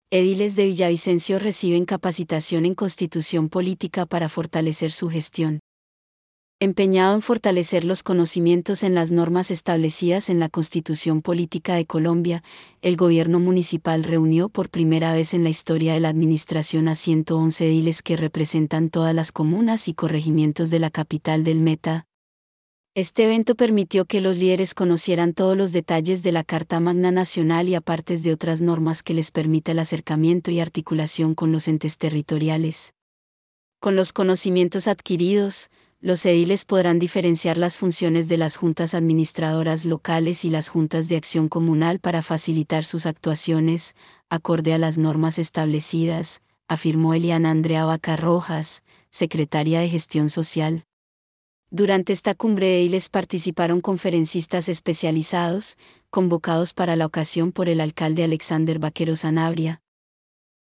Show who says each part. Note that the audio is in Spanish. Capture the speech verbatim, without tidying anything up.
Speaker 1: Ediles de Villavicencio reciben capacitación en Constitución Política para fortalecer su gestión. Empeñado en fortalecer los conocimientos en las normas establecidas en la Constitución Política de Colombia, el gobierno municipal reunió por primera vez en la historia de la administración a ciento once ediles que representan todas las comunas y corregimientos de la capital del Meta. Este evento permitió que los líderes conocieran todos los detalles de la Carta Magna Nacional y apartes de otras normas que les permita el acercamiento y articulación con los entes territoriales. Con los conocimientos adquiridos, los ediles podrán diferenciar las funciones de las juntas administradoras locales y las juntas de acción comunal para facilitar sus actuaciones, acorde a las normas establecidas, afirmó Eliana Andrea Vaca Rojas, secretaria de Gestión Social. Durante esta cumbre de ediles participaron conferencistas especializados, convocados para la ocasión por el alcalde Alexander Vaquero Sanabria,